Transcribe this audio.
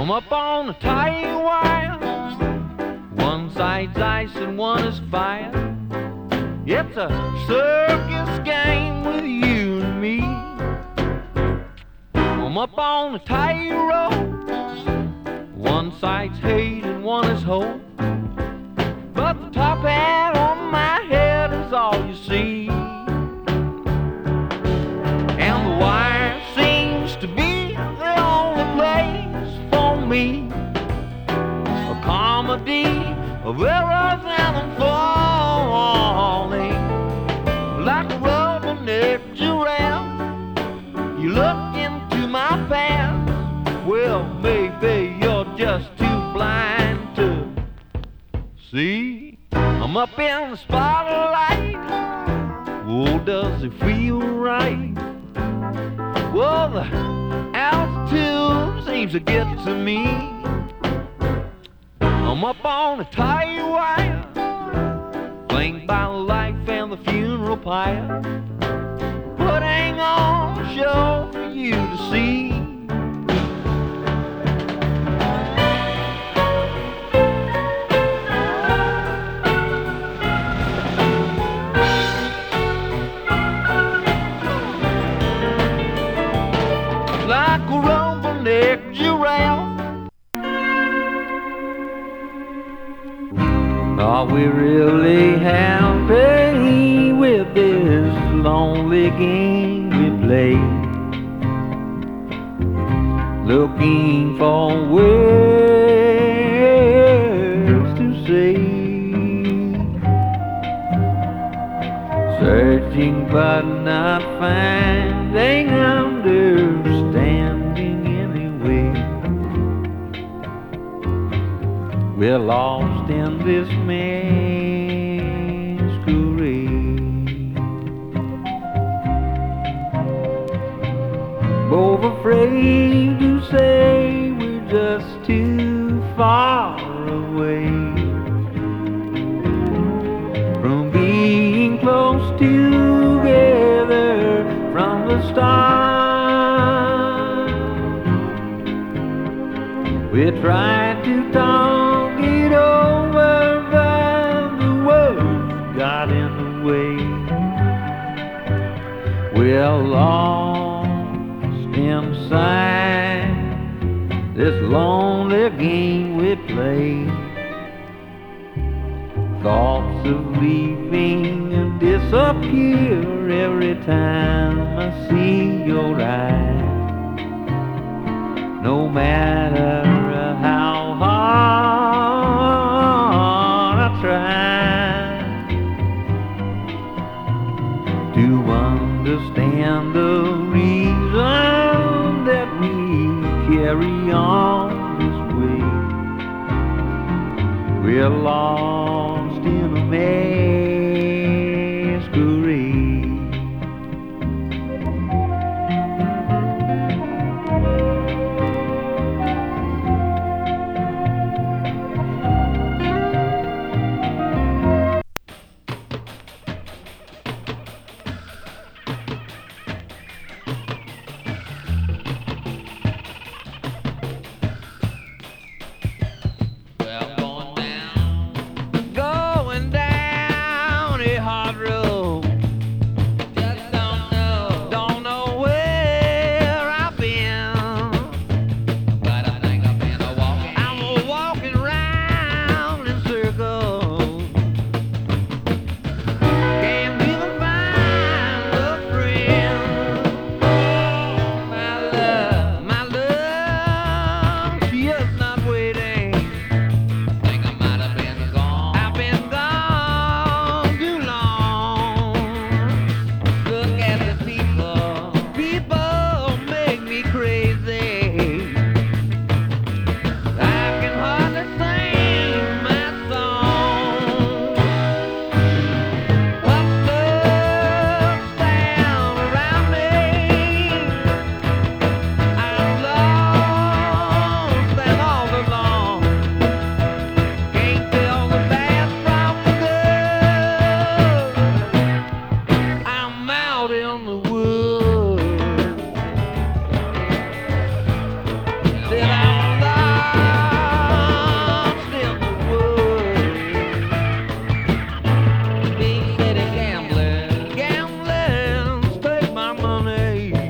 I'm up on the tie wire. One side's ice and one is fire. It's a circus game with you and me. I'm up on the tightrope. One side's hate and one is hope. But the top hat on my head is all you see. And the wire seems to be the only place for me. A comedy of errors and falling. Like a rubber-necked giraffe, you look into my past. Well, maybe you're just too blind to see. I'm up in the spotlight. Oh, does it feel right? Well, the altitude seems to get to me. I'm up on a tight wire, flanked by life and the funeral pyre, putting on a show for you to see. Like a rubber-necked giraffe. Are we really happy with this lonely game we play? Looking for words to say, searching but not finding understanding anyway. We're lost in this masquerade, both afraid to say we're just too far away from being close together from the start. We tried to talk it over, but the words got in the way. We're lost inside this lonely game we play. Thoughts of leaving disappear every time I see your eyes. No matter how hard I try to understand the reason that we carry on this way. We're lost in a maze.